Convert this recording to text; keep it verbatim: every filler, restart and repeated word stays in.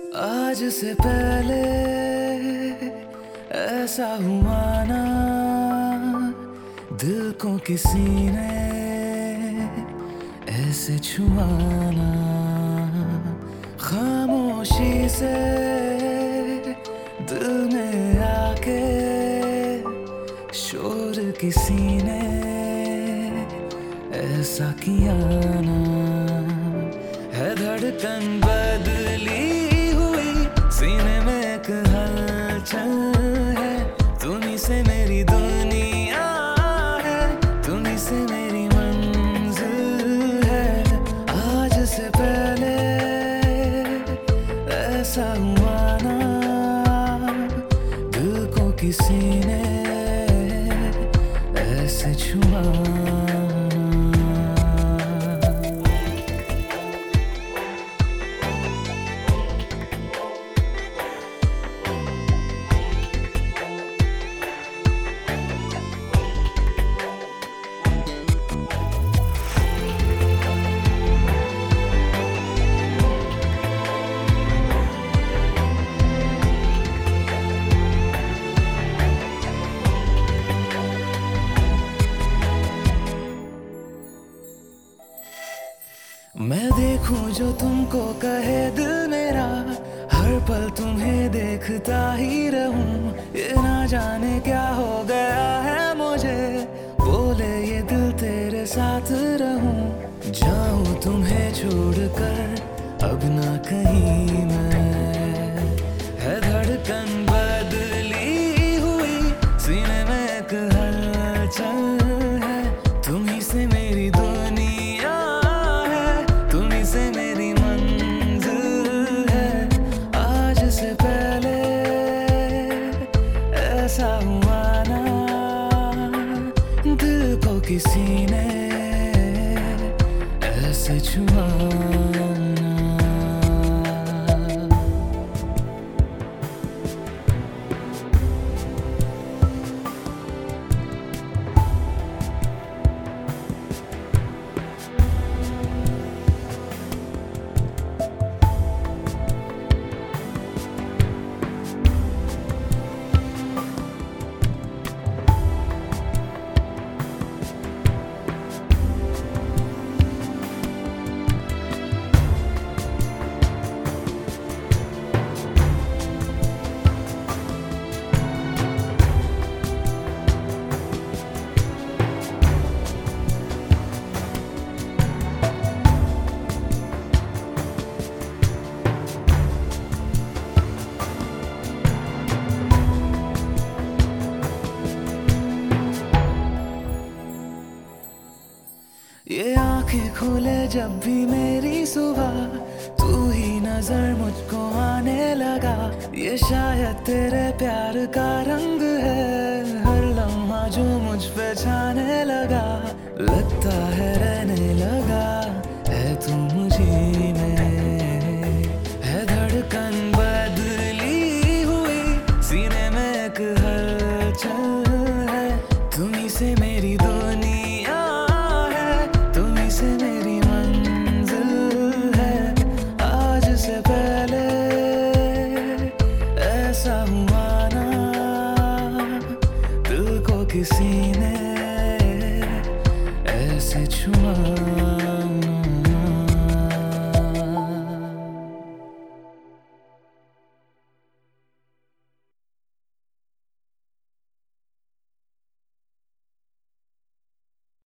आज से पहले ऐसा हुआ ना, दिल को किसी ने ऐसे छुआना। खामोशी से दिल में आके शोर किसी ने ऐसा किया ना। है धड़कन बदली हुई, सीने में एक हलचल है। तुम्हीं से मेरी दुनिया है, तुम्हीं से मेरी मंजिल है। आज से पहले ऐसा हुआ ना, दिल को किसी ने ऐसे छुआ। मैं देखूं जो तुमको कहे दिल मेरा, हर पल तुम्हें देखता ही रहूं। ये ना जाने क्या हो गया है मुझे, बोले ये दिल तेरे साथ रहूं। जाऊं तुम्हें छोड़कर अब ना कहीं मैं, है धड़कन बदली हुई, सीने में एक हलचल है। तुम्हीं से मेरी दुनिया है, तुम्हीं से मेरी मंजिल है। आज से पहले ऐसा हुआ ना, दिल को किसी ने ऐसे छुआ। ये आंखें खोले जब भी मेरी सुबह, तू ही नजर मुझको आने लगा। ये शायद तेरे प्यार का रंग है, हर लम्हा जो मुझ पे छाने लगा। लगता है रहने लगा है तू मुझे में, है धड़कन बदली हुई, सीने में एक हलचल है। तुम्हीं से मेरी दुनिया है, तुम्हीं से मेरी मंजिल है। आज से पहले ऐसा हुआ ना, दिल को किसी ने ऐसे छुआ।